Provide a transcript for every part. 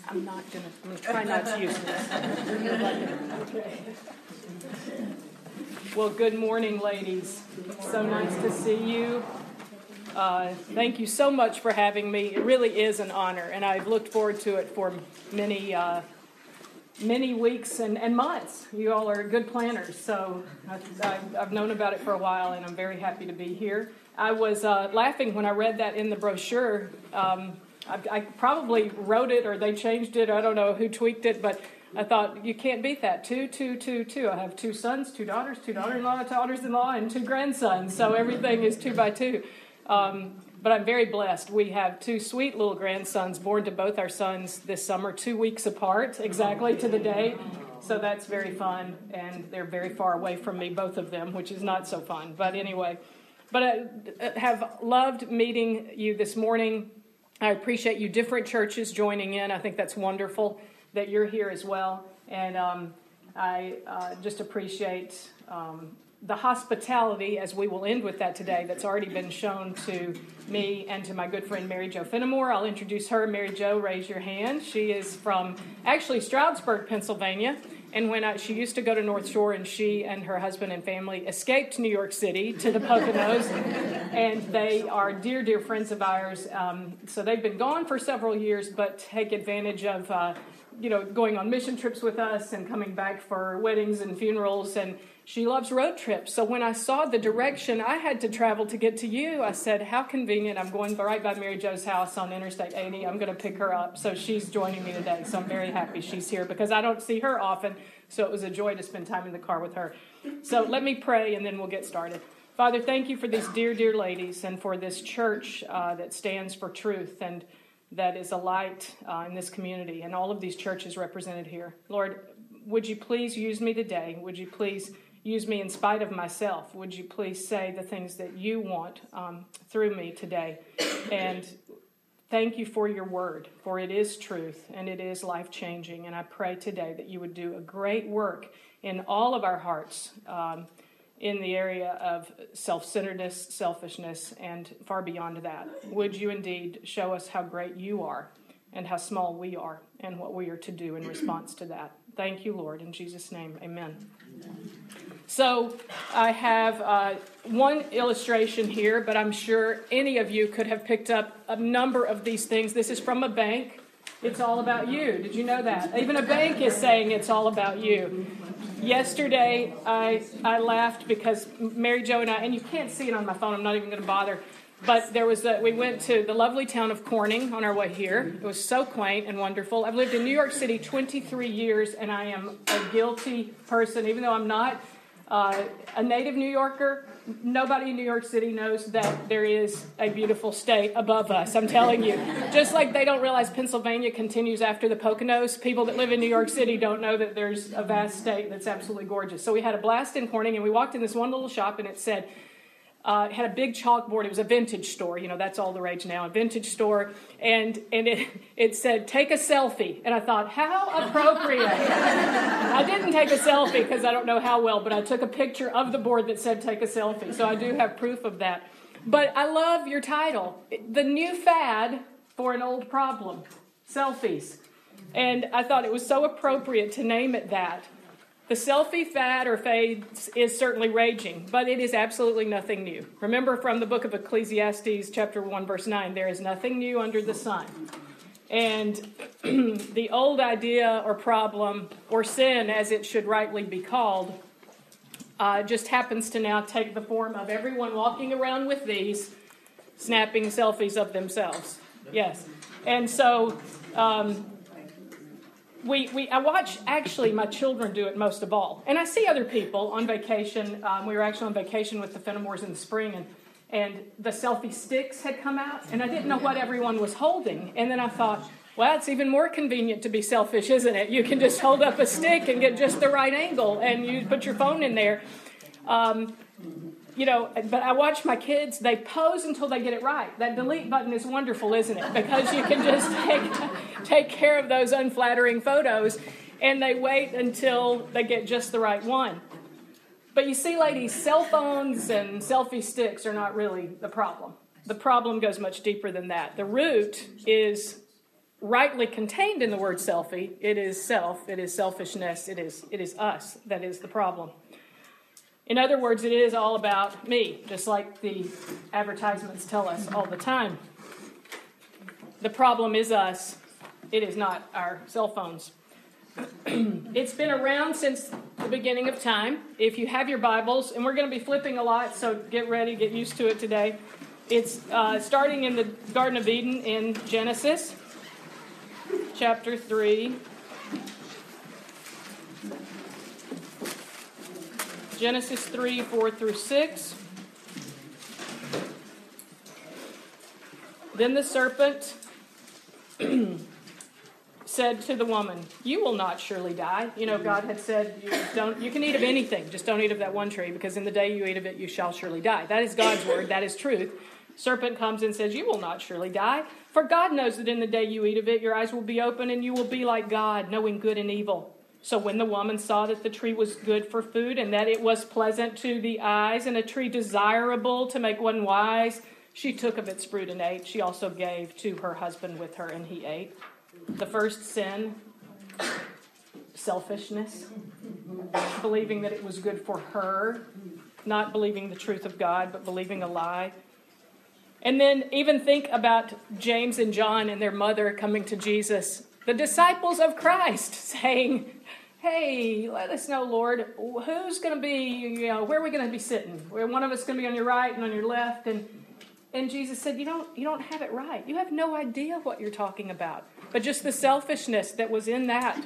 I'm going to try not to use this. Well, good morning, ladies. So nice to see you. Thank you so much for having me. It really is an honor, and I've looked forward to it for many weeks and months. You all are good planners, so I've known about it for a while, and I'm very happy to be here. I was laughing when I read that in the brochure. I probably wrote it, or they changed it. I don't know who tweaked it, but I thought, you can't beat that. 2, 2, 2, 2. I have 2 sons, 2 daughters, 2 daughter-in-law, daughters-in-law, and 2 grandsons, so everything is 2 by 2. But I'm very blessed. We have 2 sweet little grandsons born to both our sons this summer, 2 weeks apart, exactly to the day. So that's very fun, and they're very far away from me, both of them, which is not so fun. But anyway, I have loved meeting you this morning. I appreciate you different churches joining in. I think that's wonderful that you're here as well. And I just appreciate the hospitality, as we will end with that today, that's already been shown to me and to my good friend Mary Jo Fenimore. I'll introduce her. Mary Jo, raise your hand. She is from actually Stroudsburg, Pennsylvania. And when she used to go to North Shore, and she and her husband and family escaped New York City to the Poconos, and they are dear, dear friends of ours. So they've been gone for several years, but take advantage of going on mission trips with us and coming back for weddings and funerals, and she loves road trips. So when I saw the direction I had to travel to get to you, I said, how convenient. I'm going right by Mary Jo's house on Interstate 80. I'm going to pick her up. So she's joining me today. So I'm very happy she's here because I don't see her often. So it was a joy to spend time in the car with her. So let me pray and then we'll get started. Father, thank you for these dear, dear ladies and for this church that stands for truth and that is a light in this community and all of these churches represented here. Lord, would you please use me today? Would you please use me in spite of myself? Would you please say the things that you want through me today? And thank you for your word, for it is truth and it is life-changing. And I pray today that you would do a great work in all of our hearts in the area of self-centeredness, selfishness, and far beyond that. Would you indeed show us how great you are and how small we are and what we are to do in response to that. Thank you, Lord. In Jesus' name, amen. So I have one illustration here, but I'm sure any of you could have picked up a number of these things. This is from a bank. It's all about you. Did you know that? Even a bank is saying it's all about you. Yesterday, I laughed because Mary Jo and I, and you can't see it on my phone, I'm not even going to bother, but we went to the lovely town of Corning on our way here. It was so quaint and wonderful. I've lived in New York City 23 years, and I am a guilty person, even though I'm not a native New Yorker. Nobody in New York City knows that there is a beautiful state above us, I'm telling you. Just like they don't realize Pennsylvania continues after the Poconos, people that live in New York City don't know that there's a vast state that's absolutely gorgeous. So we had a blast in Corning, and we walked in this one little shop, and it said, it had a big chalkboard. It was a vintage store. That's all the rage now, a vintage store. And it said, take a selfie. And I thought, how appropriate. I didn't take a selfie because I don't know how well, but I took a picture of the board that said, take a selfie. So I do have proof of that. But I love your title, The New Fad for an Old Problem, Selfies. And I thought it was so appropriate to name it that. The selfie fad or fade is certainly raging, but it is absolutely nothing new. Remember from the book of Ecclesiastes, chapter 1, verse 9, there is nothing new under the sun. And the old idea or problem or sin, as it should rightly be called, just happens to now take the form of everyone walking around with these, snapping selfies of themselves. Yes. And so I watch, actually, my children do it most of all. And I see other people on vacation. We were actually on vacation with the Fenimores in the spring, and the selfie sticks had come out, and I didn't know what everyone was holding. And then I thought, well, it's even more convenient to be selfish, isn't it? You can just hold up a stick and get just the right angle, and you put your phone in there. But I watch my kids, they pose until they get it right. That delete button is wonderful, isn't it? Because you can just take care of those unflattering photos, and they wait until they get just the right one. But you see, ladies, cell phones and selfie sticks are not really the problem. The problem goes much deeper than that. The root is rightly contained in the word selfie. It is self, it is selfishness, it is us that is the problem. In other words, it is all about me, just like the advertisements tell us all the time. The problem is us. It is not our cell phones. It's been around since the beginning of time. If you have your Bibles, and we're going to be flipping a lot, so get ready, get used to it today. It's starting in the Garden of Eden in Genesis, chapter 3. Genesis 3, 4 through 6. Then the serpent said to the woman, "You will not surely die." You know, God had said, you can eat of anything, just don't eat of that one tree, because in the day you eat of it, you shall surely die. That is God's word, that is truth. Serpent comes and says, "You will not surely die, for God knows that in the day you eat of it, your eyes will be open and you will be like God, knowing good and evil." So when the woman saw that the tree was good for food and that it was pleasant to the eyes and a tree desirable to make one wise, she took of its fruit and ate. She also gave to her husband with her, and he ate. The first sin, selfishness, believing that it was good for her, not believing the truth of God, but believing a lie. And then even think about James and John and their mother coming to Jesus, the disciples of Christ, saying, "Hey, let us know, Lord, who's going to be, where are we going to be sitting? One of us is going to be on your right and on your left." And Jesus said, you don't have it right. You have no idea what you're talking about. But just the selfishness that was in that.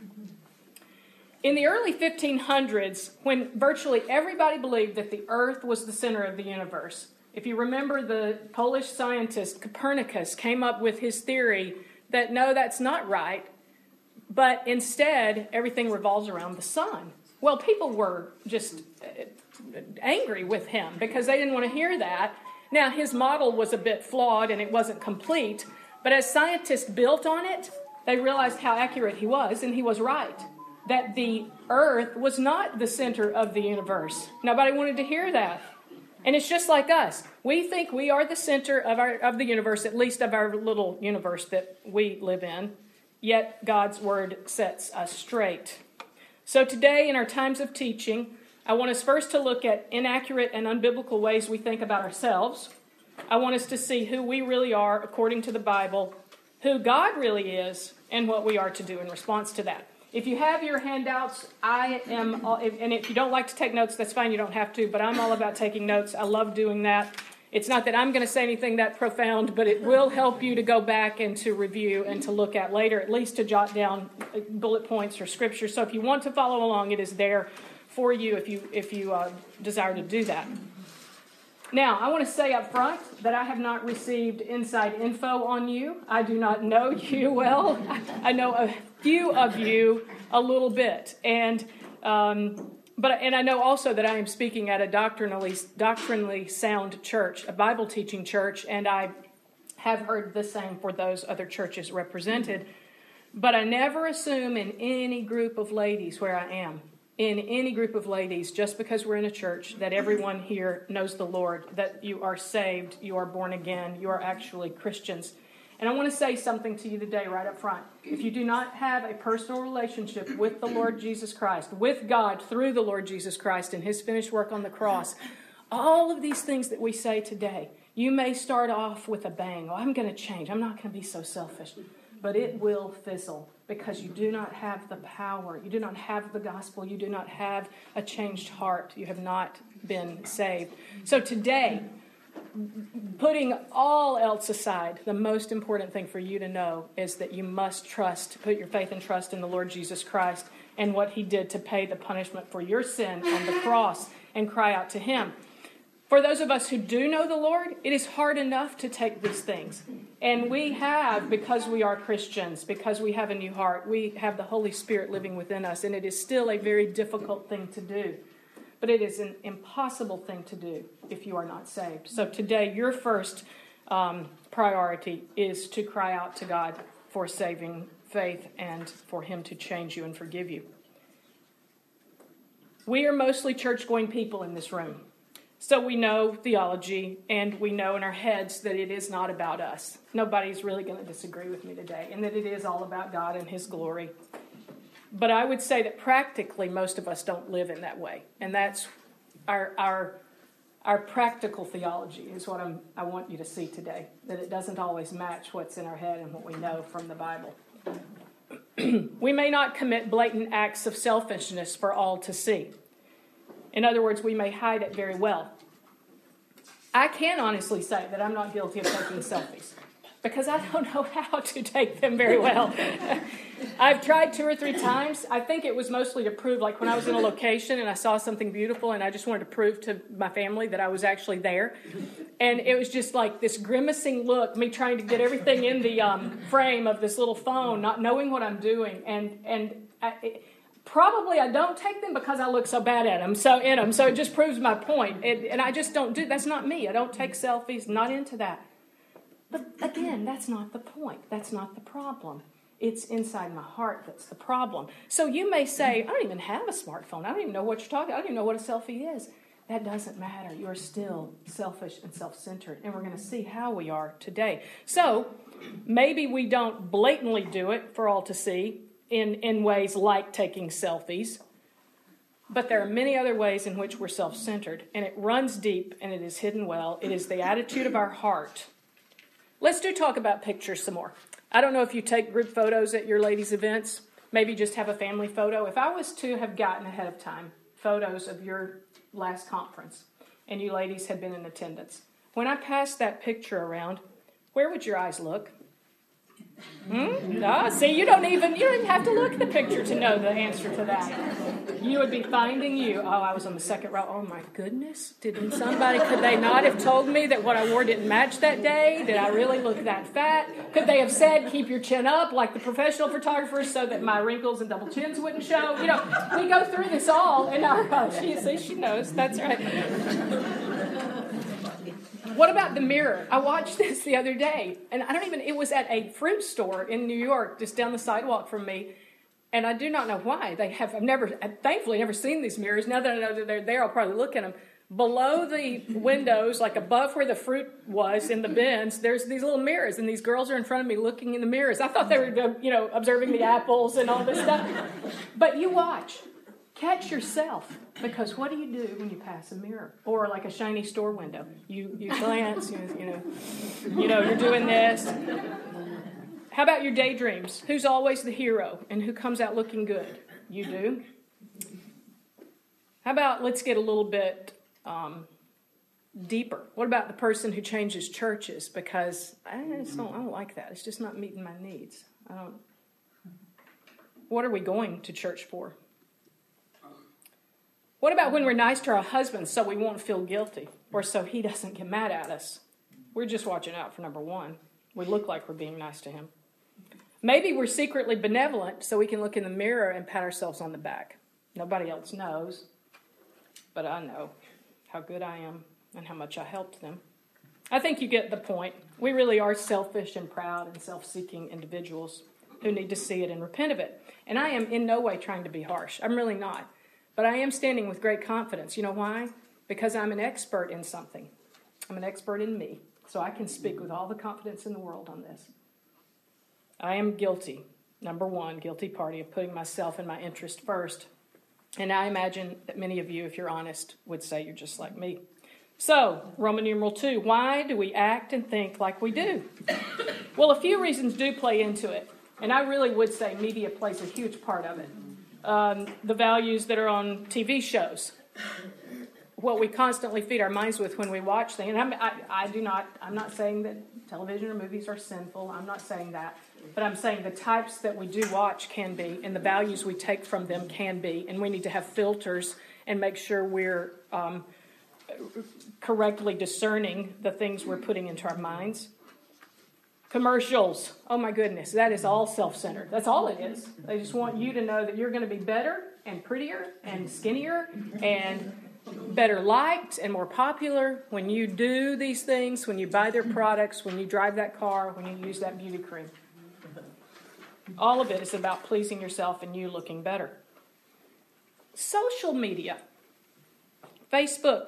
In the early 1500s, when virtually everybody believed that the earth was the center of the universe, if you remember, the Polish scientist Copernicus came up with his theory that no, that's not right, but instead everything revolves around the sun. Well, people were just angry with him because they didn't want to hear that. Now, his model was a bit flawed and it wasn't complete, but as scientists built on it, they realized how accurate he was, and he was right, that the earth was not the center of the universe. Nobody wanted to hear that. And it's just like us. We think we are the center of the universe, at least of our little universe that we live in, yet God's word sets us straight. So today, in our times of teaching, I want us first to look at inaccurate and unbiblical ways we think about ourselves. I want us to see who we really are according to the Bible, who God really is, and what we are to do in response to that. If you have your handouts, and if you don't like to take notes, that's fine, you don't have to, but I'm all about taking notes. I love doing that. It's not that I'm going to say anything that profound, but it will help you to go back and to review and to look at later, at least to jot down bullet points or scripture. So if you want to follow along, it is there for you if you desire to do that. Now, I want to say up front that I have not received inside info on you. I do not know you well. I know a few of you a little bit, and I know also that I am speaking at a doctrinally sound church, a Bible teaching church, and I have heard the same for those other churches represented. But I never assume in any group of ladies where I am. In any group of ladies, just because we're in a church, that everyone here knows the Lord, that you are saved, you are born again, you are actually Christians. And I want to say something to you today right up front. If you do not have a personal relationship with the Lord Jesus Christ, with God through the Lord Jesus Christ and his finished work on the cross, all of these things that we say today, you may start off with a bang. Oh, I'm going to change. I'm not going to be so selfish. But it will fizzle because you do not have the power. You do not have the gospel. You do not have a changed heart. You have not been saved. So today, putting all else aside, the most important thing for you to know is that you must put your faith and trust in the Lord Jesus Christ and what he did to pay the punishment for your sin on the cross, and cry out to him. For those of us who do know the Lord, it is hard enough to take these things. And we have, because we are Christians, because we have a new heart, we have the Holy Spirit living within us, and it is still a very difficult thing to do. But it is an impossible thing to do if you are not saved. So today, your first priority is to cry out to God for saving faith and for him to change you and forgive you. We are mostly church-going people in this room. So we know theology, and we know in our heads that it is not about us. Nobody's really going to disagree with me today, and that it is all about God and His glory. But I would say that practically most of us don't live in that way. And that's our practical theology is what I want you to see today, that it doesn't always match what's in our head and what we know from the Bible. We may not commit blatant acts of selfishness for all to see. In other words, we may hide it very well. I can honestly say that I'm not guilty of taking selfies because I don't know how to take them very well. I've tried 2 or 3 times. I think it was mostly to prove, like when I was in a location and I saw something beautiful and I just wanted to prove to my family that I was actually there. And it was just like this grimacing look, me trying to get everything in the frame of this little phone, not knowing what I'm doing. Probably I don't take them because I look so bad at them, so it just proves my point. And I just don't do, that's not me. I don't take selfies, not into that. But again, that's not the point. That's not the problem. It's inside my heart that's the problem. So you may say, I don't even have a smartphone. I don't even know what you're talking about. I don't even know what a selfie is. That doesn't matter. You're still selfish and self-centered. And we're going to see how we are today. So maybe we don't blatantly do it for all to see in ways like taking selfies. But there are many other ways in which we're self-centered. And it runs deep and it is hidden well. It is the attitude of our heart. Let's talk about pictures some more. I don't know if you take group photos at your ladies' events. Maybe just have a family photo. If I was to have gotten ahead of time photos of your last conference and you ladies had been in attendance, when I passed that picture around, where would your eyes look? See, you don't even have to look at the picture to know the answer to that. You would be finding you. Oh, I was on the second row. Oh my goodness. Could they not have told me that what I wore didn't match that day? Did I really look that fat? Could they have said, keep your chin up like the professional photographers so that my wrinkles and double chins wouldn't show? We go through this all in our, she knows. That's right. What about the mirror? I watched this the other day, and it was at a fruit store in New York, just down the sidewalk from me, and I do not know why. I've thankfully never seen these mirrors. Now that I know that they're there, I'll probably look at them. Below the windows, like above where the fruit was in the bins, there's these little mirrors, and these girls are in front of me looking in the mirrors. I thought they were, observing the apples and all this stuff. But you watch. Catch yourself, because what do you do when you pass a mirror or like a shiny store window? You glance, you're doing this. How about your daydreams? Who's always the hero and who comes out looking good? You do. How about let's get a little bit deeper? What about the person who changes churches because I don't like that. It's just not meeting my needs. What are we going to church for? What about when we're nice to our husbands so we won't feel guilty or so he doesn't get mad at us? We're just watching out for number one. We look like we're being nice to him. Maybe we're secretly benevolent so we can look in the mirror and pat ourselves on the back. Nobody else knows, but I know how good I am and how much I helped them. I think you get the point. We really are selfish and proud and self-seeking individuals who need to see it and repent of it. And I am in no way trying to be harsh. I'm really not. But I am standing with great confidence. You know why? Because I'm an expert in something. I'm an expert in me. So I can speak with all the confidence in the world on this. I am guilty, number one, guilty party of putting myself and my interest first. And I imagine that many of you, if you're honest, would say you're just like me. So, Roman numeral 2, why do we act and think like we do? Well, a few reasons do play into it. And I really would say media plays a huge part of it. The values that are on TV shows, what we constantly feed our minds with when we watch things. And I'm not saying that television or movies are sinful. I'm not saying that. But I'm saying the types that we do watch can be, and the values we take from them can be. And we need to have filters and make sure we're correctly discerning the things we're putting into our minds. Commercials. Oh my goodness, that is all self-centered. That's all it is. They just want you to know that you're going to be better and prettier and skinnier and better liked and more popular when you do these things, when you buy their products, when you drive that car, when you use that beauty cream. All of it is about pleasing yourself and you looking better. Social media. Facebook,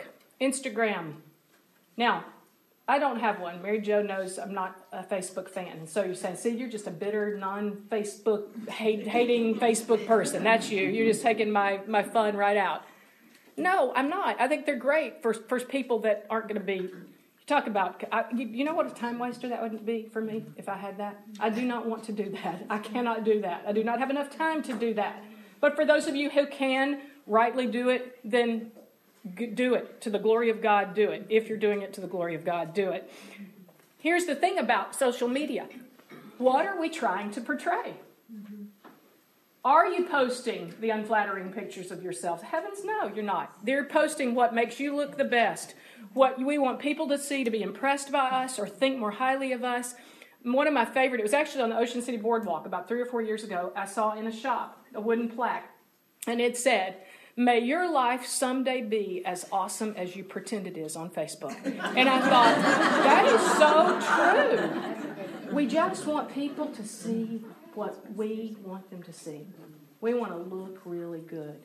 Instagram. Now, I don't have one. Mary Jo knows I'm not a Facebook fan. And so you're saying, see, you're just a bitter, non-Facebook, hating Facebook person. That's you. You're just taking my fun right out. No, I'm not. I think they're great for people that aren't going to be. You talk about, you know what a time waster that would be for me if I had that? I do not want to do that. I cannot do that. I do not have enough time to do that. But for those of you who can rightly do it, then do it. To the glory of God, do it. If you're doing it to the glory of God, do it. Here's the thing about social media. What are we trying to portray? Are you posting the unflattering pictures of yourself? Heavens, no, you're not. They're posting what makes you look the best, what we want people to see, to be impressed by us or think more highly of us. One of my favorite, it was actually on the Ocean City Boardwalk about 3 or 4 years ago, I saw in a shop a wooden plaque, and it said, "May your life someday be as awesome as you pretend it is on Facebook." And I thought, that is so true. We just want people to see what we want them to see. We want to look really good.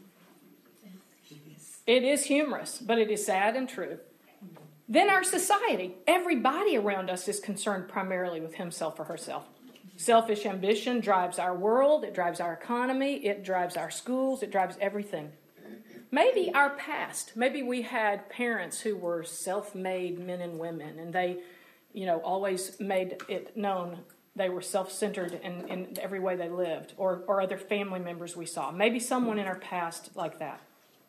It is humorous, but it is sad and true. Then our society. Everybody around us is concerned primarily with himself or herself. Selfish ambition drives our world. It drives our economy. It drives our schools. It drives everything. Maybe our past. Maybe we had parents who were self-made men and women, and they, always made it known they were self-centered in every way they lived, or other family members we saw. Maybe someone in our past like that.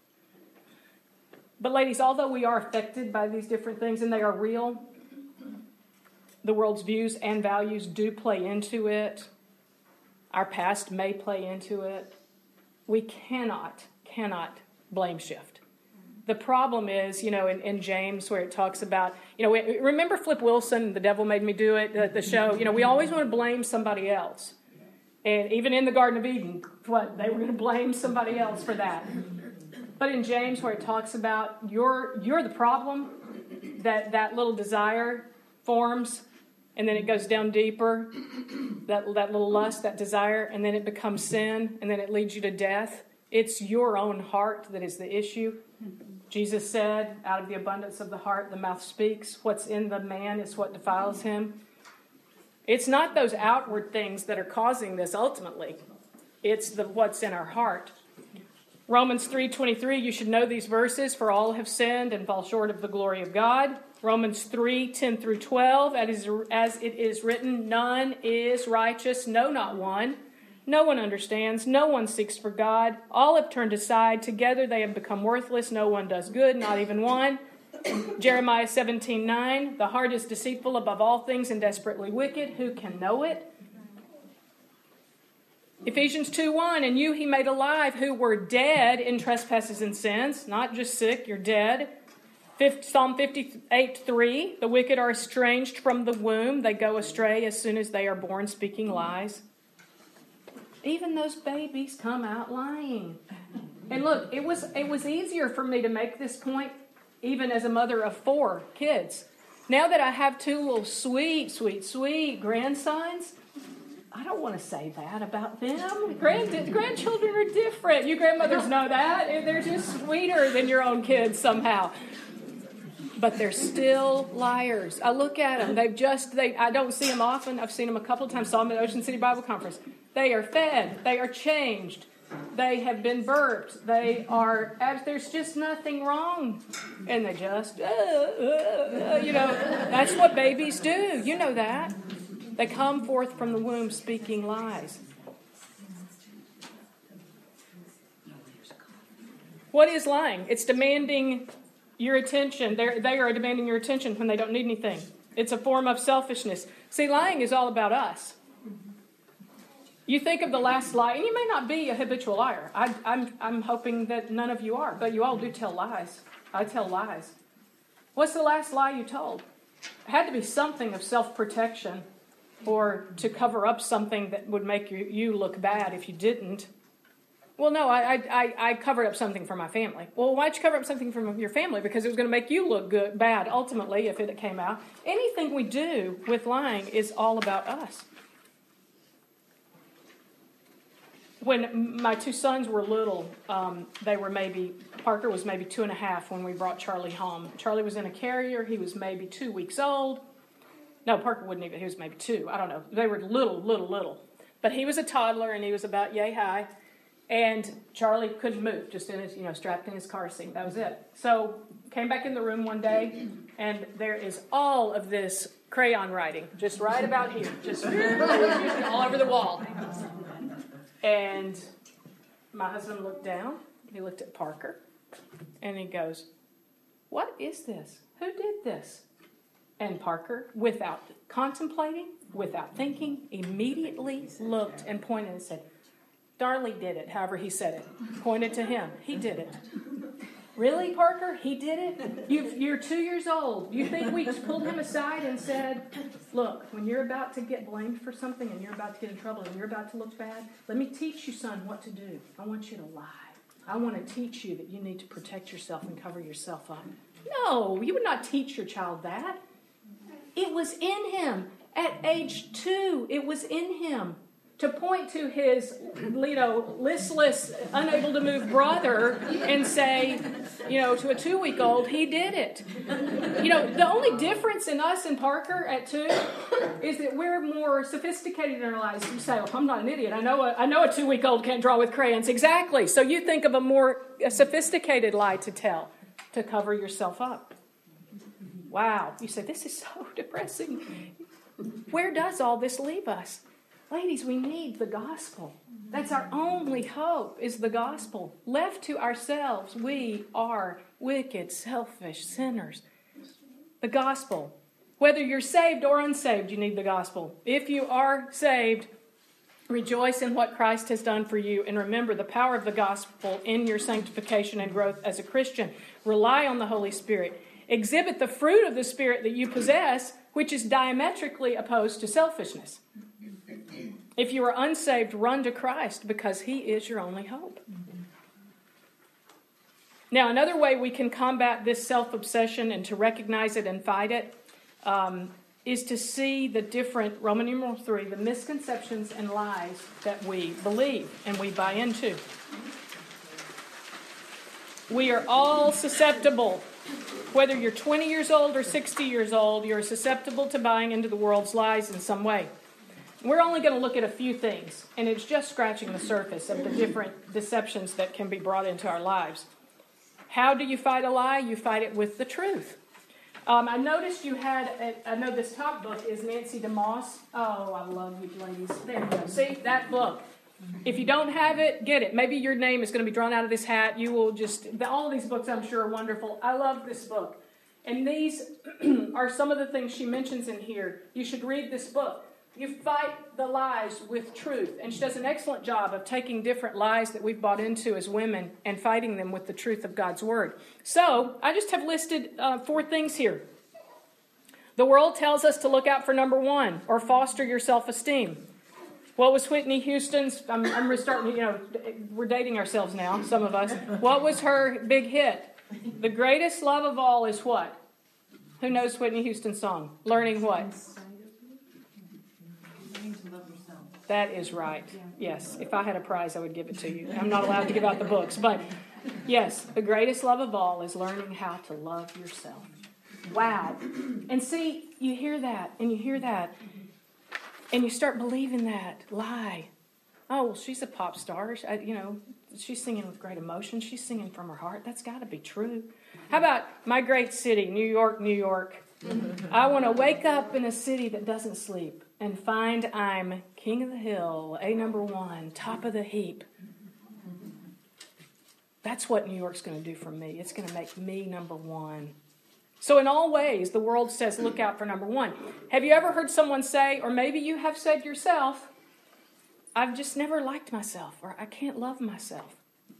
But ladies, although we are affected by these different things, and they are real, the world's views and values do play into it. Our past may play into it. We cannot blame shift. The problem is, in James where it talks about, remember Flip Wilson, The Devil Made Me Do It, the show? We always want to blame somebody else. And even in the Garden of Eden, they were going to blame somebody else for that. But in James where it talks about you're the problem, that little desire forms, and then it goes down deeper, that little lust, that desire, and then it becomes sin, and then it leads you to death. It's your own heart that is the issue. Jesus said, out of the abundance of the heart, the mouth speaks. What's in the man is what defiles him. It's not those outward things that are causing this ultimately. It's what's in our heart. Romans 3:23, you should know these verses, for all have sinned and fall short of the glory of God. Romans 3:10 through 12, as it is written, none is righteous, no, not one. No one understands, no one seeks for God. All have turned aside, together they have become worthless, no one does good, not even one. Jeremiah 17:9, the heart is deceitful above all things and desperately wicked, who can know it? Ephesians 2:1, and you he made alive who were dead in trespasses and sins, not just sick, you're dead. Psalm 58:3, the wicked are estranged from the womb, they go astray as soon as they are born, speaking lies. Even those babies come out lying. And look, it was easier for me to make this point even as a mother of 4 kids. Now that I have 2 little sweet grandsons, I don't want to say that about them. Grandchildren are different. You grandmothers know that. They're just sweeter than your own kids somehow. But they're still liars. I look at them. I don't see them often. I've seen them a couple of times. Saw them at Ocean City Bible Conference. They are fed. They are changed. They have been burped. There's just nothing wrong. And they just, that's what babies do. You know that. They come forth from the womb speaking lies. What is lying? It's demanding your attention. They are demanding your attention when they don't need anything. It's a form of selfishness. See, lying is all about us. You think of the last lie, and you may not be a habitual liar. I'm hoping that none of you are, but you all do tell lies. I tell lies. What's the last lie you told? It had to be something of self-protection, or to cover up something that would make you look bad if you didn't. Well, no, I covered up something for my family. Well, why'd you cover up something from your family? Because it was going to make you look bad, ultimately, if it came out. Anything we do with lying is all about us. when my two sons were little, Parker was maybe 2.5 when we brought Charlie home. Charlie was in a carrier. He was maybe 2 weeks old. No, Parker wouldn't even. He was maybe 2. I don't know. They were little. But he was a toddler, and he was about yay high. And Charlie couldn't move, just in his, strapped in his car seat. That was it. So came back in the room one day, and there is all of this crayon writing, just right about here, just all over the wall. And my husband looked down. He looked at Parker, and he goes, "What is this? Who did this?" And Parker, without contemplating, without thinking, immediately looked and pointed and said, "Darley did it," however he said it. Pointed to him. He did it. "Really, Parker? He did it? You're 2 years old. You think we pulled him aside and said, 'Look, when you're about to get blamed for something and you're about to get in trouble and you're about to look bad, let me teach you, son, what to do. I want you to lie. I want to teach you that you need to protect yourself and cover yourself up.'" No, you would not teach your child that. It was in him. At age 2, it was in him. To point to his, listless, unable to move brother and say, to a 2-week-old, he did it. The only difference in us and Parker at 2 is that we're more sophisticated in our lives. You say, "Oh, I'm not an idiot. I know a 2-week-old can't draw with crayons." Exactly. So you think of a more sophisticated lie to tell to cover yourself up. Wow. You say, "This is so depressing." Where does all this leave us? Ladies, we need the gospel. That's our only hope, is the gospel. Left to ourselves, we are wicked, selfish sinners. The gospel. Whether you're saved or unsaved, you need the gospel. If you are saved, rejoice in what Christ has done for you, and remember the power of the gospel in your sanctification and growth as a Christian. Rely on the Holy Spirit. Exhibit the fruit of the Spirit that you possess, which is diametrically opposed to selfishness. If you are unsaved, run to Christ because he is your only hope. Now, another way we can combat this self-obsession and to recognize it and fight it is to see the different, Roman numeral 3, the misconceptions and lies that we believe and we buy into. We are all susceptible. Whether you're 20 years old or 60 years old, you're susceptible to buying into the world's lies in some way. We're only going to look at a few things, and it's just scratching the surface of the different deceptions that can be brought into our lives. How do you fight a lie? You fight it with the truth. I noticed you had, I know this top book is Nancy DeMoss. Oh, I love you ladies. There you go. See, that book. If you don't have it, get it. Maybe your name is going to be drawn out of this hat. You will all of these books I'm sure are wonderful. I love this book. And these are some of the things she mentions in here. You should read this book. You fight the lies with truth. And she does an excellent job of taking different lies that we've bought into as women and fighting them with the truth of God's Word. So, I just have listed 4 things here. The world tells us to look out for number 1, or foster your self-esteem. What was Whitney Houston's, I'm restarting, we're dating ourselves now, some of us. What was her big hit? The greatest love of all is what? Who knows Whitney Houston's song? Learning what? That is right. Yes. If I had a prize, I would give it to you. I'm not allowed to give out the books. But yes, the greatest love of all is learning how to love yourself. Wow. And see, you hear that, and you hear that, and you start believing that lie. Oh, well, she's a pop star. She's singing with great emotion. She's singing from her heart. That's got to be true. How about my great city, New York, New York? I want to wake up in a city that doesn't sleep and find I'm king of the hill, number 1, top of the heap. That's what New York's going to do for me. It's going to make me number 1. So in all ways, the world says, look out for number 1. Have you ever heard someone say, or maybe you have said yourself, I've just never liked myself, or I can't love myself?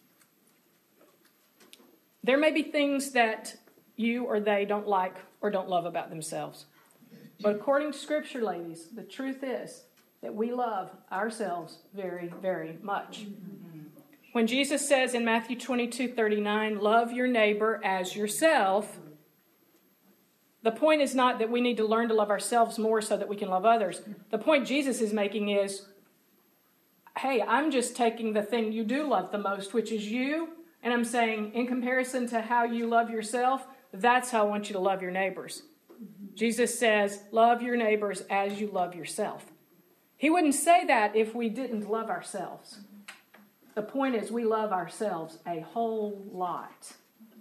There may be things that you or they don't like or don't love about themselves. But according to Scripture, ladies, the truth is that we love ourselves very, very much. When Jesus says in Matthew 22:39, love your neighbor as yourself, the point is not that we need to learn to love ourselves more so that we can love others. The point Jesus is making is, hey, I'm just taking the thing you do love the most, which is you, and I'm saying, in comparison to how you love yourself, that's how I want you to love your neighbors. Jesus says, love your neighbors as you love yourself. He wouldn't say that if we didn't love ourselves. The point is, we love ourselves a whole lot.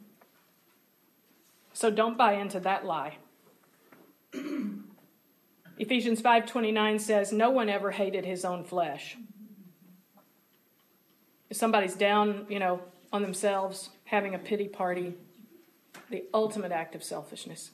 So don't buy into that lie. Ephesians 5:29 says, no one ever hated his own flesh. If somebody's down, on themselves, having a pity party, the ultimate act of selfishness.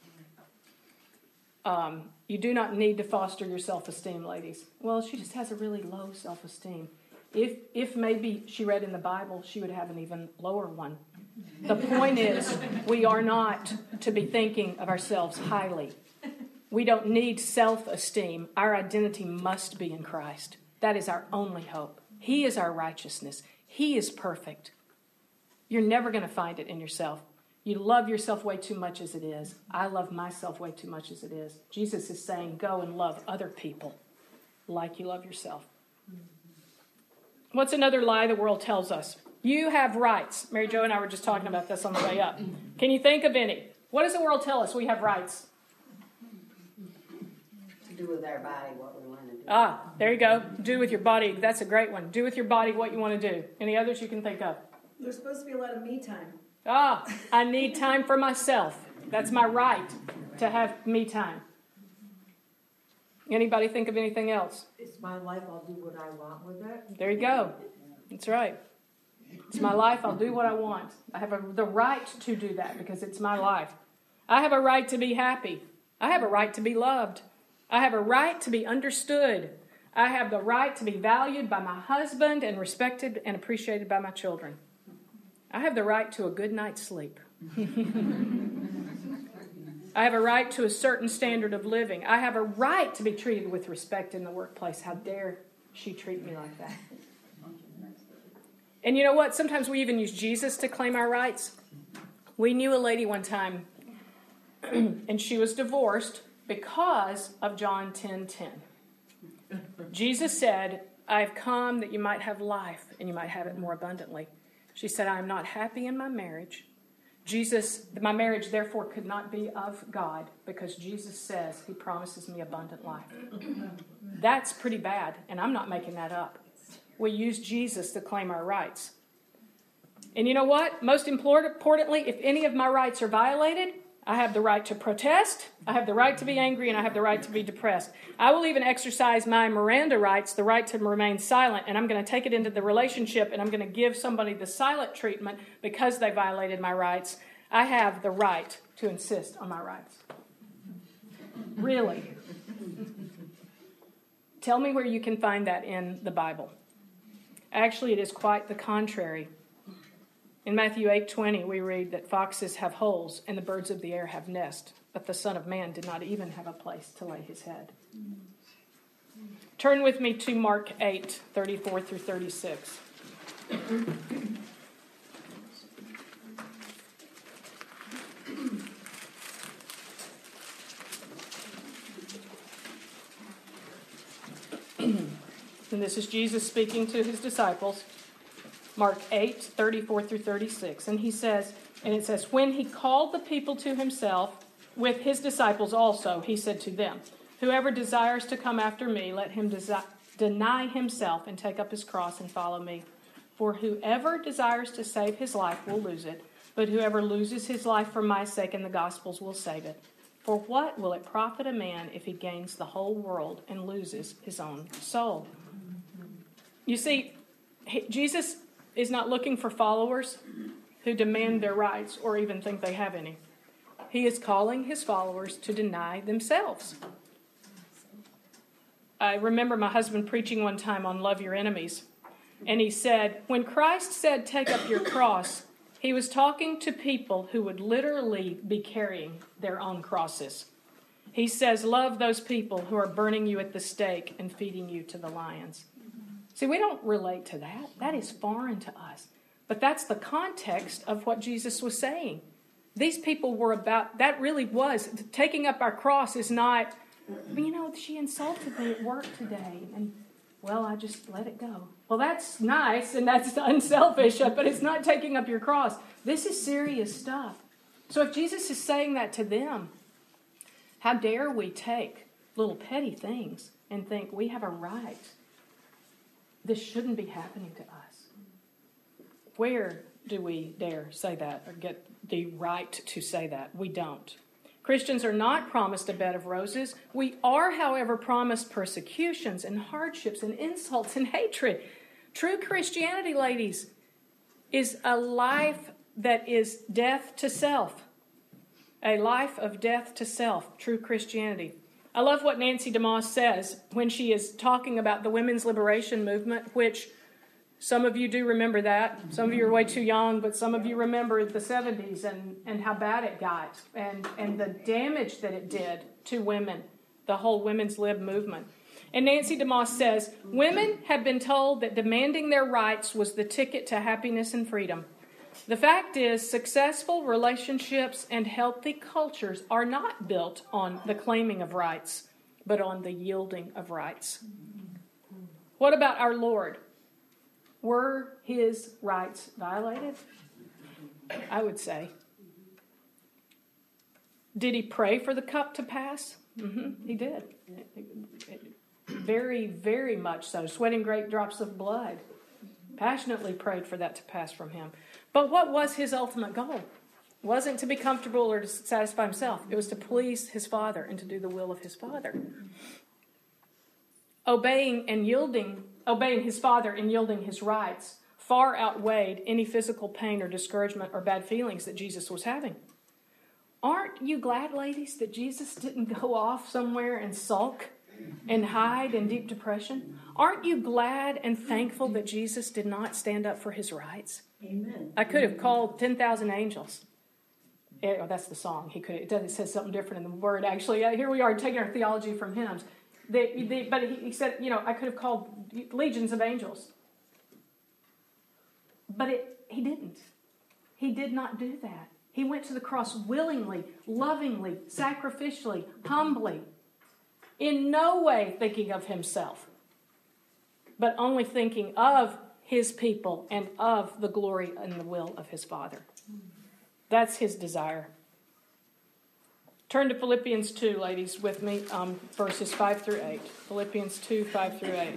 You do not need to foster your self-esteem, ladies. Well, she just has a really low self-esteem. If maybe she read in the Bible, she would have an even lower one. The point is, we are not to be thinking of ourselves highly. We don't need self-esteem. Our identity must be in Christ. That is our only hope. He is our righteousness. He is perfect. You're never going to find it in yourself. You love yourself way too much as it is. I love myself way too much as it is. Jesus is saying, go and love other people like you love yourself. What's another lie the world tells us? You have rights. Mary Jo and I were just talking about this on the way up. Can you think of any? What does the world tell us we have rights? To do with our body what we want to do. There you go. Do with your body. That's a great one. Do with your body what you want to do. Any others you can think of? There's supposed to be a lot of me time. I need time for myself. That's my right to have me time. Anybody think of anything else? It's my life, I'll do what I want with it. There you go. That's right. It's my life, I'll do what I want. I have the right to do that because it's my life. I have a right to be happy. I have a right to be loved. I have a right to be understood. I have the right to be valued by my husband and respected and appreciated by my children. I have the right to a good night's sleep. I have a right to a certain standard of living. I have a right to be treated with respect in the workplace. How dare she treat me like that? And you know what? Sometimes we even use Jesus to claim our rights. We knew a lady one time, and she was divorced because of John 10:10. Jesus said, I've come that you might have life, and you might have it more abundantly. She said, I am not happy in my marriage. My marriage therefore could not be of God because Jesus says he promises me abundant life. That's pretty bad, and I'm not making that up. We use Jesus to claim our rights. And you know what? Most importantly, if any of my rights are violated, I have the right to protest, I have the right to be angry, and I have the right to be depressed. I will even exercise my Miranda rights, the right to remain silent, and I'm going to take it into the relationship, and I'm going to give somebody the silent treatment because they violated my rights. I have the right to insist on my rights. Really? Tell me where you can find that in the Bible. Actually, it is quite the contrary. In Matthew 8:20, we read that foxes have holes and the birds of the air have nests, but the Son of Man did not even have a place to lay his head. Turn with me to Mark 8:34 through 36. And this is Jesus speaking to his disciples. Mark 8:34 through 36. And it says, when he called the people to himself, with his disciples also, he said to them, whoever desires to come after me, let him deny himself and take up his cross and follow me. For whoever desires to save his life will lose it, but whoever loses his life for my sake and the gospel's will save it. For what will it profit a man if he gains the whole world and loses his own soul? You see, Jesus is not looking for followers who demand their rights or even think they have any. He is calling his followers to deny themselves. I remember my husband preaching one time on love your enemies. And he said, when Christ said, take up your cross, he was talking to people who would literally be carrying their own crosses. He says, love those people who are burning you at the stake and feeding you to the lions. See, we don't relate to that. That is foreign to us. But that's the context of what Jesus was saying. These people were about, that really was, taking up our cross is not, she insulted me at work today. And well, I just let it go. Well, that's nice and that's unselfish, but it's not taking up your cross. This is serious stuff. So if Jesus is saying that to them, how dare we take little petty things and think we have a right? This shouldn't be happening to us. Where do we dare say that or get the right to say that? We don't. Christians are not promised a bed of roses. We are, however, promised persecutions and hardships and insults and hatred. True Christianity, ladies, is a life that is death to self. A life of death to self, true Christianity. I love what Nancy DeMoss says when she is talking about the women's liberation movement, which some of you do remember that. Some of you are way too young, but some of you remember the 70s and how bad it got and the damage that it did to women, the whole women's lib movement. And Nancy DeMoss says, women have been told that demanding their rights was the ticket to happiness and freedom. The fact is, successful relationships and healthy cultures are not built on the claiming of rights, but on the yielding of rights. What about our Lord? Were his rights violated? I would say. Did he pray for the cup to pass? He did. Very, very much so. Sweating great drops of blood. Passionately prayed for that to pass from him. But what was his ultimate goal? It wasn't to be comfortable or to satisfy himself. It was to please his Father and to do the will of his Father. Obeying his Father and yielding his rights far outweighed any physical pain or discouragement or bad feelings that Jesus was having. Aren't you glad, ladies, that Jesus didn't go off somewhere and sulk and hide in deep depression? Aren't you glad and thankful that Jesus did not stand up for his rights? Amen. I could have called 10,000 angels. Oh, that's the song. It says something different in the word, actually. Here we are taking our theology from hymns. But he said, I could have called legions of angels. But he didn't. He did not do that. He went to the cross willingly, lovingly, sacrificially, humbly, in no way thinking of himself, but only thinking of his people and of the glory and the will of his Father. That's his desire. Turn to Philippians 2, ladies, with me, verses 5 through 8. Philippians 2, 5 through 8.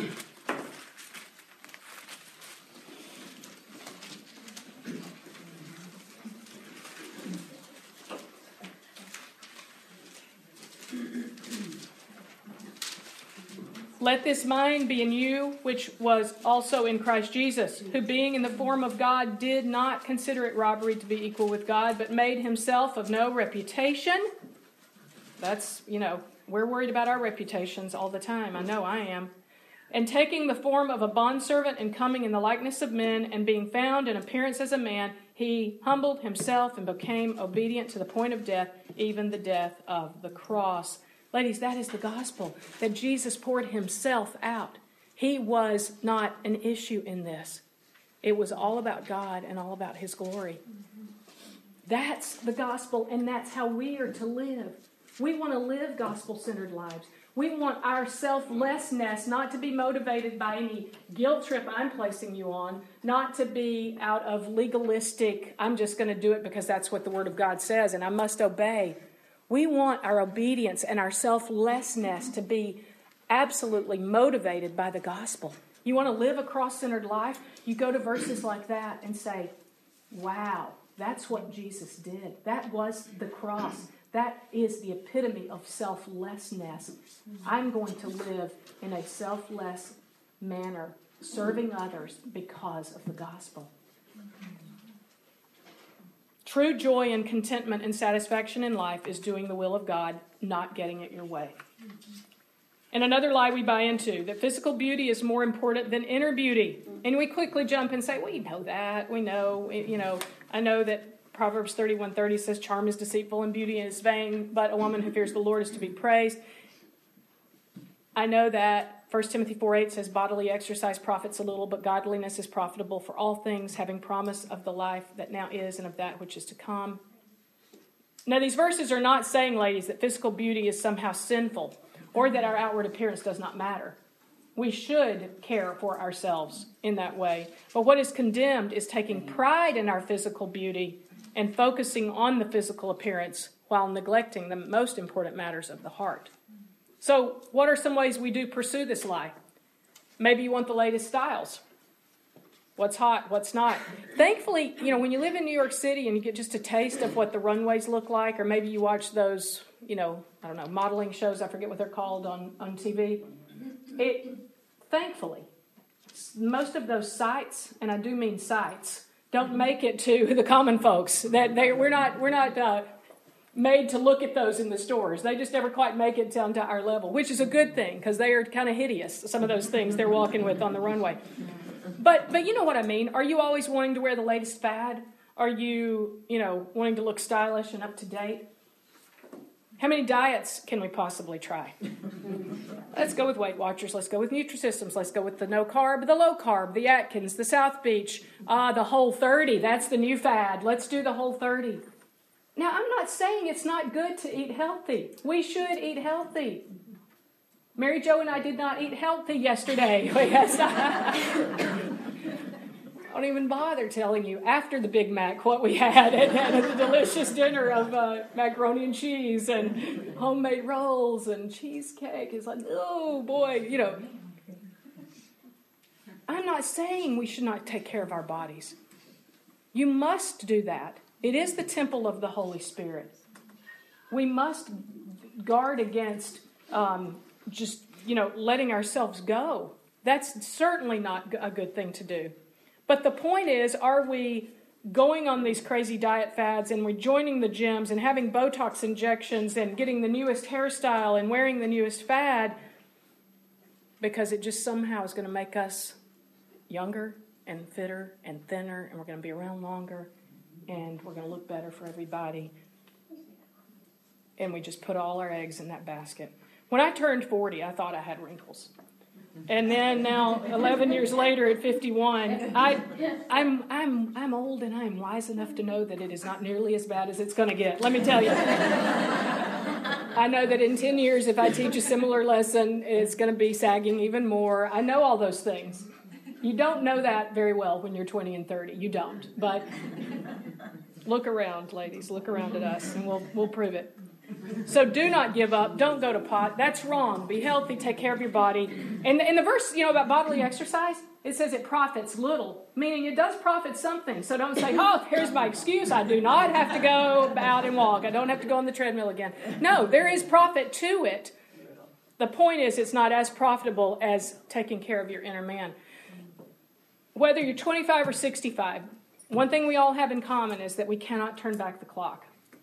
Let this mind be in you, which was also in Christ Jesus, who being in the form of God did not consider it robbery to be equal with God, but made himself of no reputation. That's, we're worried about our reputations all the time. I know I am. And taking the form of a bondservant and coming in the likeness of men and being found in appearance as a man, he humbled himself and became obedient to the point of death, even the death of the cross. Ladies, that is the gospel, that Jesus poured himself out. He was not an issue in this. It was all about God and all about his glory. That's the gospel, and that's how we are to live. We want to live gospel-centered lives. We want our selflessness not to be motivated by any guilt trip I'm placing you on, not to be out of legalistic, I'm just going to do it because that's what the Word of God says and I must obey. We want our obedience and our selflessness to be absolutely motivated by the gospel. You want to live a cross-centered life? You go to verses like that and say, wow, that's what Jesus did. That was the cross. That is the epitome of selflessness. I'm going to live in a selfless manner, serving others because of the gospel. True joy and contentment and satisfaction in life is doing the will of God, not getting it your way. And another lie we buy into, that physical beauty is more important than inner beauty. And we quickly jump and say, we know that. We know, I know that Proverbs 31:30 says, charm is deceitful and beauty is vain, but a woman who fears the Lord is to be praised. I know that 1 Timothy 4:8 says, bodily exercise profits a little, but godliness is profitable for all things, having promise of the life that now is and of that which is to come. Now, these verses are not saying, ladies, that physical beauty is somehow sinful or that our outward appearance does not matter. We should care for ourselves in that way. But what is condemned is taking pride in our physical beauty and focusing on the physical appearance while neglecting the most important matters of the heart. So what are some ways we do pursue this lie? Maybe you want the latest styles. What's hot, what's not. Thankfully, when you live in New York City and you get just a taste of what the runways look like, or maybe you watch those, modeling shows, I forget what they're called on TV. Thankfully, most of those sites, and I do mean sites, don't make it to the common folks. We're not made to look at those in the stores. They just never quite make it down to our level, which is a good thing because they are kind of hideous, some of those things they're walking with on the runway. But you know what I mean. Are you always wanting to wear the latest fad? Are you, wanting to look stylish and up to date? How many diets can we possibly try? Let's go with Weight Watchers. Let's go with Nutrisystems. Let's go with the no carb, the low carb, the Atkins, the South Beach, the Whole 30. That's the new fad. Let's do the Whole 30. Now, I'm not saying it's not good to eat healthy. We should eat healthy. Mary Jo and I did not eat healthy yesterday. I don't even bother telling you after the Big Mac what we had at the delicious dinner of macaroni and cheese and homemade rolls and cheesecake. It's like, oh boy, I'm not saying we should not take care of our bodies. You must do that. It is the temple of the Holy Spirit. We must guard against letting ourselves go. That's certainly not a good thing to do. But the point is, are we going on these crazy diet fads and we're joining the gyms and having Botox injections and getting the newest hairstyle and wearing the newest fad because it just somehow is going to make us younger and fitter and thinner and we're going to be around longer and we're going to look better for everybody? And we just put all our eggs in that basket. When I turned 40, I thought I had wrinkles. And then now, 11 years later at 51, I'm old and I'm wise enough to know that it is not nearly as bad as it's going to get. Let me tell you. I know that in 10 years, if I teach a similar lesson, it's going to be sagging even more. I know all those things. You don't know that very well when you're 20 and 30. You don't. But look around, ladies. Look around at us, and we'll prove it. So do not give up. Don't go to pot. That's wrong. Be healthy. Take care of your body. And in the verse, about bodily exercise, it says it profits little, meaning it does profit something. So don't say, here's my excuse. I do not have to go out and walk. I don't have to go on the treadmill again. No, there is profit to it. The point is it's not as profitable as taking care of your inner man. Whether you're 25 or 65, one thing we all have in common is that we cannot turn back the clock.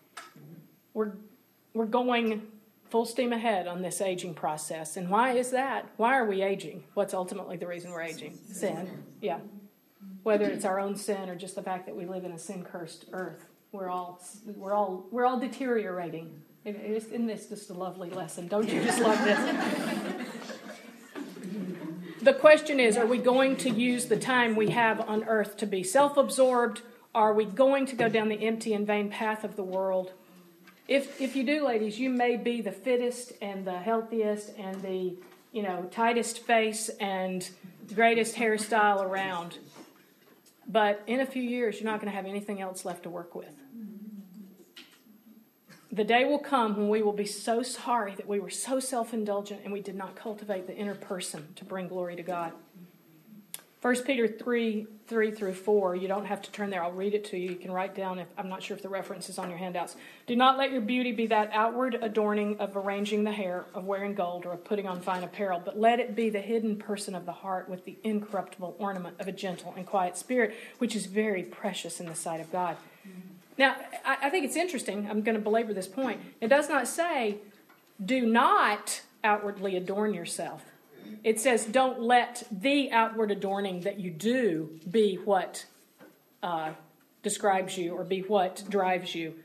We're going full steam ahead on this aging process. And why is that? Why are we aging? What's ultimately the reason we're aging? Sin. Yeah. Whether it's our own sin or just the fact that we live in a sin-cursed earth, we're all deteriorating. Isn't this just a lovely lesson? Don't you just love this? The question is, are we going to use the time we have on earth to be self-absorbed? Are we going to go down the empty and vain path of the world? If you do, ladies, you may be the fittest and the healthiest and the, tightest face and greatest hairstyle around. But in a few years, you're not going to have anything else left to work with. The day will come when we will be so sorry that we were so self-indulgent and we did not cultivate the inner person to bring glory to God. 1 Peter 3:3-4, you don't have to turn there. I'll read it to you. You can write down, I'm not sure if the reference is on your handouts. Do not let your beauty be that outward adorning of arranging the hair, of wearing gold, or of putting on fine apparel, but let it be the hidden person of the heart with the incorruptible ornament of a gentle and quiet spirit, which is very precious in the sight of God. Now, I think it's interesting. I'm going to belabor this point. It does not say, do not outwardly adorn yourself. It says, don't let the outward adorning that you do be what describes you or be what drives you.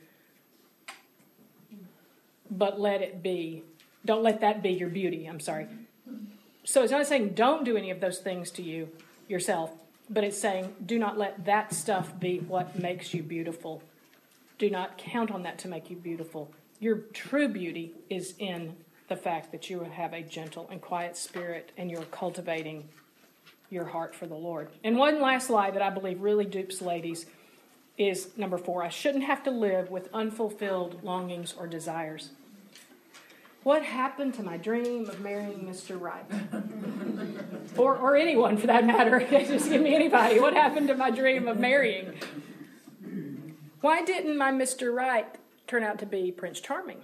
But don't let that be your beauty. I'm sorry. So it's not saying don't do any of those things to yourself, but it's saying do not let that stuff be what makes you beautiful. Do not count on that to make you beautiful. Your true beauty is in the fact that you have a gentle and quiet spirit and you're cultivating your heart for the Lord. And one last lie that I believe really dupes ladies is number 4. I shouldn't have to live with unfulfilled longings or desires. What happened to my dream of marrying Mr. Right? or anyone for that matter. Just give me anybody. What happened to my dream of marrying? Why didn't my Mr. Right turn out to be Prince Charming?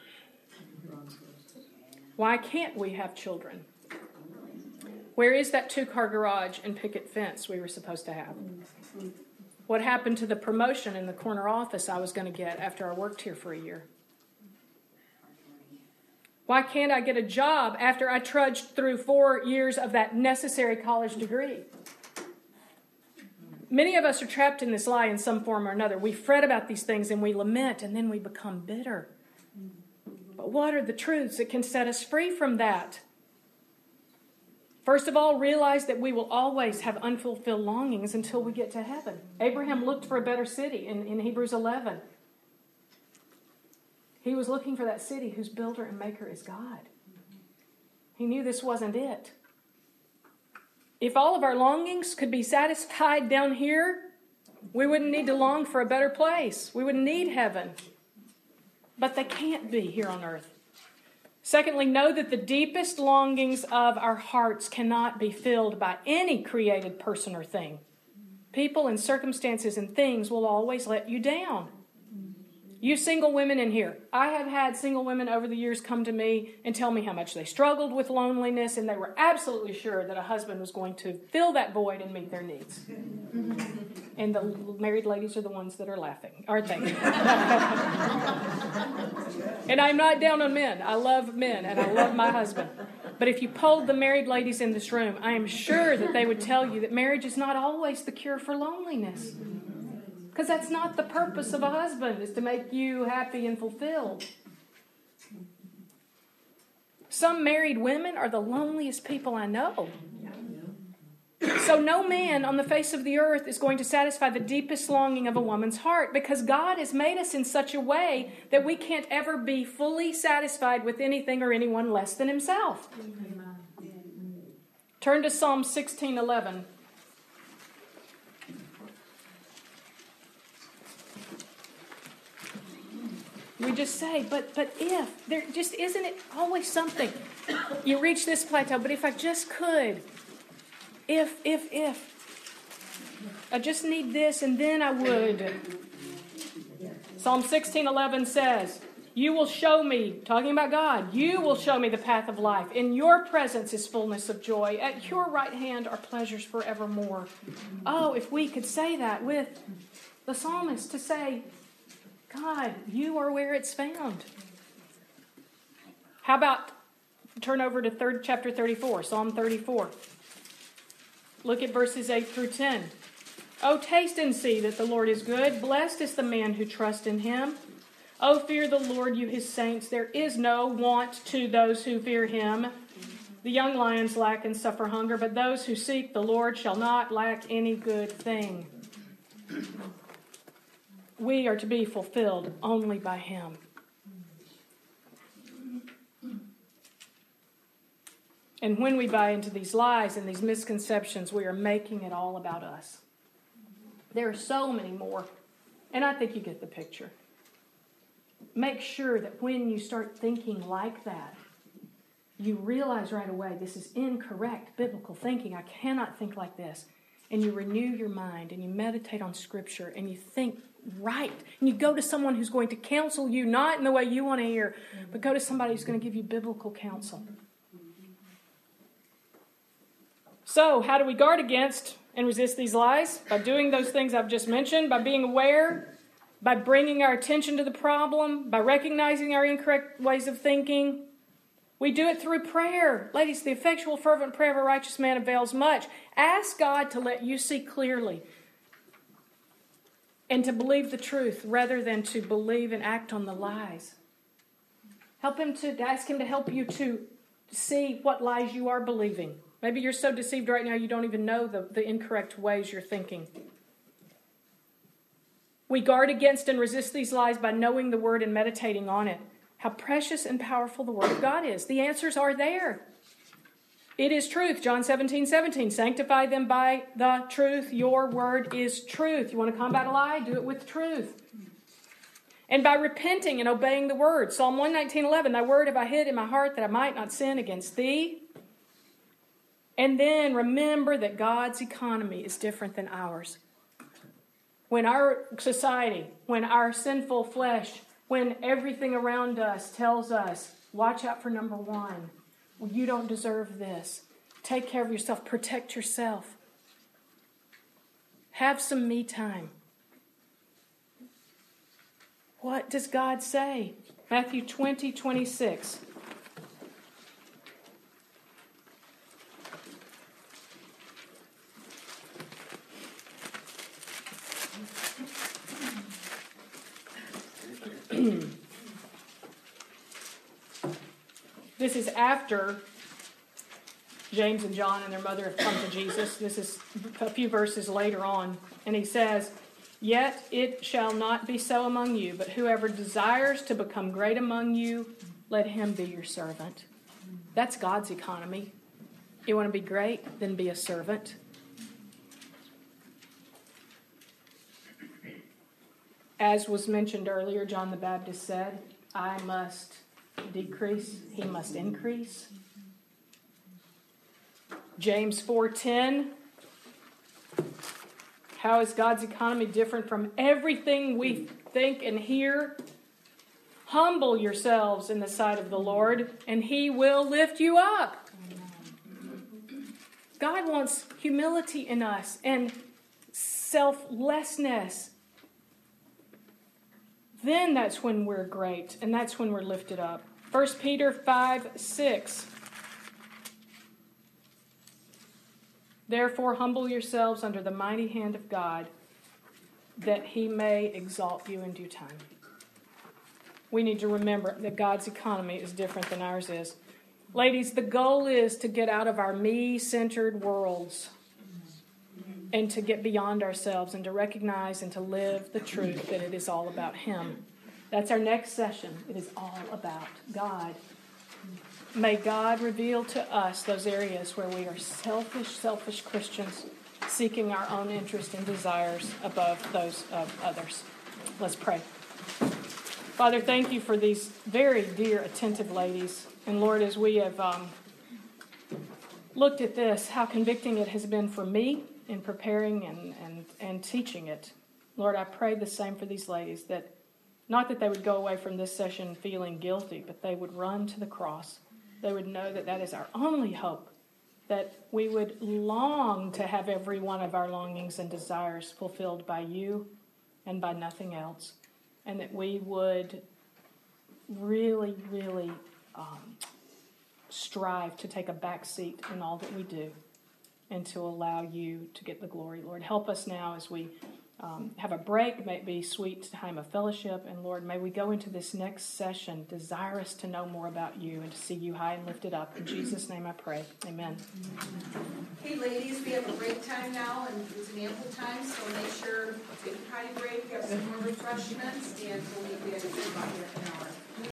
Why can't we have children? Where is that 2-car garage and picket fence we were supposed to have? What happened to the promotion in the corner office I was going to get after I worked here for a year? Why can't I get a job after I trudged through 4 years of that necessary college degree? Many of us are trapped in this lie in some form or another. We fret about these things and we lament, and then we become bitter. But what are the truths that can set us free from that? First of all, realize that we will always have unfulfilled longings until we get to heaven. Abraham looked for a better city in Hebrews 11. He was looking for that city whose builder and maker is God. He knew this wasn't it. If all of our longings could be satisfied down here, we wouldn't need to long for a better place. We wouldn't need heaven. But they can't be here on earth. Secondly, know that the deepest longings of our hearts cannot be filled by any created person or thing. People and circumstances and things will always let you down. You single women in here, I have had single women over the years come to me and tell me how much they struggled with loneliness, and they were absolutely sure that a husband was going to fill that void and meet their needs. And the married ladies are the ones that are laughing, aren't they? And I'm not down on men. I love men, and I love my husband. But if you polled the married ladies in this room, I am sure that they would tell you that marriage is not always the cure for loneliness. Because that's not the purpose of a husband, is to make you happy and fulfilled. Some married women are the loneliest people I know. So no man on the face of the earth is going to satisfy the deepest longing of a woman's heart, because God has made us in such a way that we can't ever be fully satisfied with anything or anyone less than Himself. Turn to Psalm 16:11. We just say, but if, there just isn't it always something. You reach this plateau, but if I just could, if. I just need this and then I would. Psalm 16:11 says, you will show me, talking about God, you will show me the path of life. In your presence is fullness of joy. At your right hand are pleasures forevermore. Oh, if we could say that with the psalmist, to say, God, you are where it's found. How about turn over to chapter 34, Psalm 34. Look at verses 8 through 10. Oh, taste and see that the Lord is good. Blessed is the man who trusts in Him. Oh, fear the Lord, you His saints. There is no want to those who fear Him. The young lions lack and suffer hunger, but those who seek the Lord shall not lack any good thing. We are to be fulfilled only by Him. And when we buy into these lies and these misconceptions, we are making it all about us. There are so many more, and I think you get the picture. Make sure that when you start thinking like that, you realize right away this is incorrect biblical thinking. I cannot think like this. And you renew your mind and you meditate on Scripture and you think right. And you go to someone who's going to counsel you, not in the way you want to hear, but go to somebody who's going to give you biblical counsel. So, how do we guard against and resist these lies? By doing those things I've just mentioned, by being aware, by bringing our attention to the problem, by recognizing our incorrect ways of thinking. We do it through prayer. Ladies, the effectual fervent prayer of a righteous man avails much. Ask God to let you see clearly and to believe the truth rather than to believe and act on the lies. Ask Him to help you to see what lies you are believing. Maybe you're so deceived right now you don't even know the incorrect ways you're thinking. We guard against and resist these lies by knowing the Word and meditating on it. how precious and powerful the Word of God is. The answers are there. It is truth. John 17:17. Sanctify them by the truth. Your word is truth. You want to combat a lie? Do it with truth. And by repenting and obeying the word. Psalm 119:11. Thy word have I hid in my heart that I might not sin against thee. And then remember that God's economy is different than ours. When our society, when our sinful flesh, when everything around us tells us, watch out for number one. Well, you don't deserve this. Take care of yourself. Protect yourself. Have some me time. What does God say? Matthew 20:26. This is after James and John and their mother have come to Jesus. This is a few verses later on. And he says, yet it shall not be so among you, but whoever desires to become great among you, let him be your servant. That's God's economy. You want to be great? Then be a servant. As was mentioned earlier, John the Baptist said, I must decrease, he must increase. James 4:10. How is God's economy different from everything we think and hear? Humble yourselves in the sight of the Lord, and he will lift you up. God wants humility in us and selflessness. Then that's when we're great, and that's when we're lifted up. 1 Peter 5:6. Therefore, humble yourselves under the mighty hand of God, that he may exalt you in due time. We need to remember that God's economy is different than ours is. Ladies, the goal is to get out of our me-centered worlds and to get beyond ourselves and to recognize and to live the truth that it is all about him. That's our next session. It is all about God. May God reveal to us those areas where we are selfish Christians, seeking our own interest and desires above those of others. Let's pray. Father, thank you for these very dear, attentive ladies. And Lord, as we have looked at this, how convicting it has been for me in preparing and teaching it. Lord, I pray the same for these ladies, that not that they would go away from this session feeling guilty, but they would run to the cross. They would know that that is our only hope, that we would long to have every one of our longings and desires fulfilled by you and by nothing else, and that we would really strive to take a back seat in all that we do and to allow you to get the glory. Lord, help us now as we have a break. May it be sweet time of fellowship. And Lord, may we go into this next session desirous to know more about you and to see you high and lifted up. In Jesus' name I pray. Amen. Hey ladies, we have a break time now, and it's an ample time, so make sure, take a potty break, have some more refreshments, and we'll meet you in about an hour.